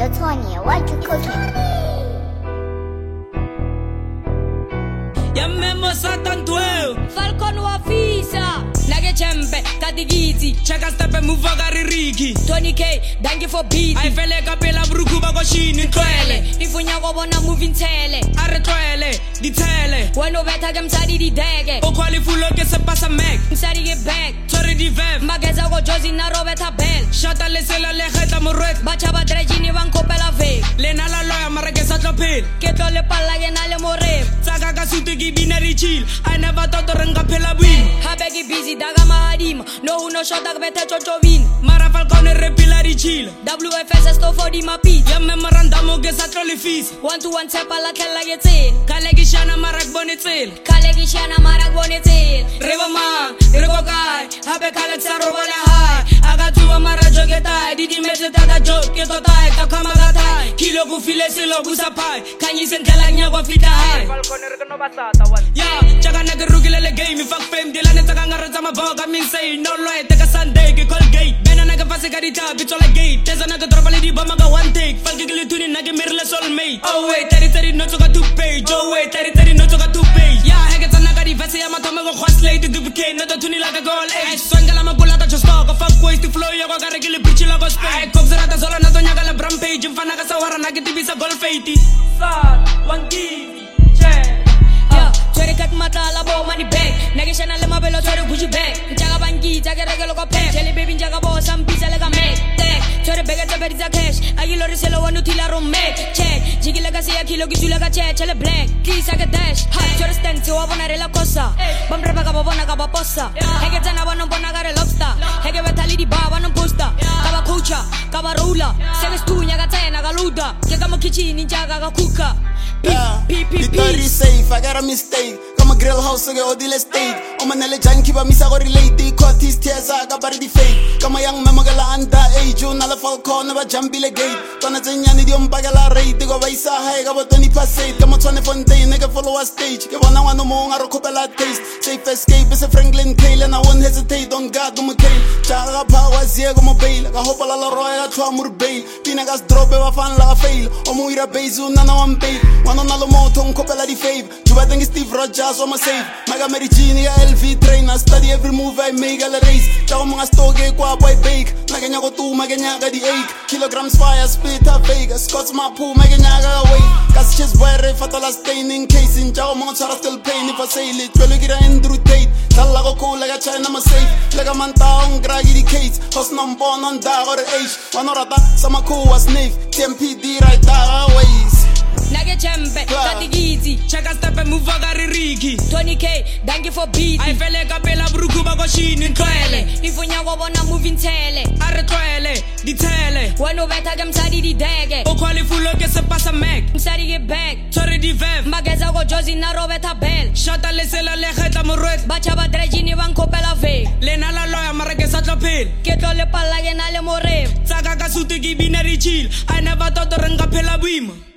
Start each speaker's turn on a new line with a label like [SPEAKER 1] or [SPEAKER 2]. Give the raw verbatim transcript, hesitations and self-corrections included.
[SPEAKER 1] 得错你，我就扣钱。
[SPEAKER 2] Ya memo satan twelve
[SPEAKER 3] Falcon wa fisa Nage chempe, katigizi
[SPEAKER 2] Cheka stepe muvaga ririki
[SPEAKER 3] twenty K, dangi for beat
[SPEAKER 2] Ai fele kapela bruku bako shini twele
[SPEAKER 3] Ifunya kwa wana moving tele
[SPEAKER 2] Are twele, di tele
[SPEAKER 3] Weno beta ke msadi di dege
[SPEAKER 2] O kwali fulo ke se pasa mek
[SPEAKER 3] Msadi get back
[SPEAKER 2] Tori di vev
[SPEAKER 3] Mageza ko jozi na robeta bel
[SPEAKER 2] Shata lesela lejeta morret
[SPEAKER 3] Bacha ba drejini van kopela ve
[SPEAKER 2] Lena la loya mara ke sa tlopel
[SPEAKER 3] Keto le pala ke na le more
[SPEAKER 2] Tsaka ka sutu ki binary chill I never thought to renga phela boim
[SPEAKER 3] Habegi busy daga mahadima No uno shota kbete chochovin
[SPEAKER 2] Mara Falcon repila di chill
[SPEAKER 3] W F S sto for di mapit
[SPEAKER 2] Ya memorandum o ke sa tlole fees
[SPEAKER 3] One to one tepa la tlela ke tsil
[SPEAKER 2] Kale ki shana mara ke bone tsela
[SPEAKER 3] Kale ki shana mara bone tsil
[SPEAKER 2] Reba ma, rego kai Hape kale tsa robale hai Aga tuwa mara joke tai Didi mese tata joke ke to tai Kakama ga tai Kilo ku file silo ku sa pai Kanyi sentela nya kwa fita hai
[SPEAKER 4] Falcon re no basata wan
[SPEAKER 2] Ya, chaka na ke rugile le game Fuck fame, dila ne taka ngara tsa maboga Min say, no loe, teka Sunday Ke Colgate Bena na ke fase ka di tab, it's all a gate Teza na ke dropa le di bama ka one take Falke ke le tuni na ke mirle soulmate Oh wait, thirty thirty no tsoka two page Oh wait, thirty thirty no tsoka two page Ya, heke tsa na ka di vese ya matome go khwa slate To duplicate, no to tuni la ke goal age Swangela mapula ta chostoka Fuck waste, to flow ya kwa kare ke le bitch la go spay Ay, kok zerata zola na to nyaka la rampage Mfana ka sawara na ke tibisa golf eighty Sad, one give, check
[SPEAKER 3] Chore kak mata la bo money bag Nage shana le mabelo chore Gucci bag Jaga bangi jaga regalo ko pack Jelly baby jaga bo sam pizza lega make Tek chore bega te beri za cash Agilo reselo wanu tila rom make Check jigi lega siya kilo gizu lega check Chele black Kisa ke dash Hot chore stand si wabona re la cosa Bam reba ka babona ka baposa Hege tana wanon bona gare lobster Hege betali di ba wanon posta Kaba kucha Kaba rula Sege stu nyaga tena galuda Kega mo kichini jaga ka kuka
[SPEAKER 5] Yeah, the thirty safe, I got a mistake. Come a grill house, I got the estate. I'm an ele junkie, but miss I got relate. They caught his tears, I got body fake. Come a young mamagala under age, you nala falcon, never jump the gate. Tona Zanyani, the umbagala rate. They go by Saha, about twenty past eight. Come on, twenty fontaine, nigga follow a stage. Give one hour no more, I recopela taste. Safe escape is a Franklin Kale, and I won't hesitate on God, do my kale. Chaga power, Ziego mobile. I hope a la roya, Tramur bail. Pinagas drop a fan la fail. Omuira Bezu, nana one bail. One on the motor, Copella di fave. You I think Steve Rogers on my save. Maga Merigini, L V trainer. Study every move I make a race. Chow mga stoge, kwa boy bake. Naganyago two, Maganyaga the eight. Kilograms fire, split a Vegas. Scots my poo, Maganyaga away. Cause just wear a fatal stain in case in Chow Monster still pain if I say it. Well, you get an Andrew Tate. Talago cool like a China, my safe. Like a Manta, Graggy the Kate. Host number born on dog or age. One or other, some cool was Nave. T M P D right there, ways.
[SPEAKER 3] Nage chempe, katigizi
[SPEAKER 2] Cheka stepe muvaga ririki
[SPEAKER 3] twenty K, dangi for beat
[SPEAKER 2] Ai fele kapela bruku bako shini twele
[SPEAKER 3] Ifunya kwa wana moving tele
[SPEAKER 2] Are twele, di tele
[SPEAKER 3] Weno beta ke msadi di dege
[SPEAKER 2] O kwali fulo ke se pasa mek
[SPEAKER 3] Msadi get back
[SPEAKER 2] Tori di vev
[SPEAKER 3] Mageza ko jozi na robeta bel
[SPEAKER 2] Shata lesela lejeta morret
[SPEAKER 3] Bacha ba drejini van kopela ve
[SPEAKER 2] Lena la loya mara ke sa tlopel
[SPEAKER 3] Keto le pala ke na le more
[SPEAKER 2] Tsaka ka sutu ki binary chill I never thought to renga phela boima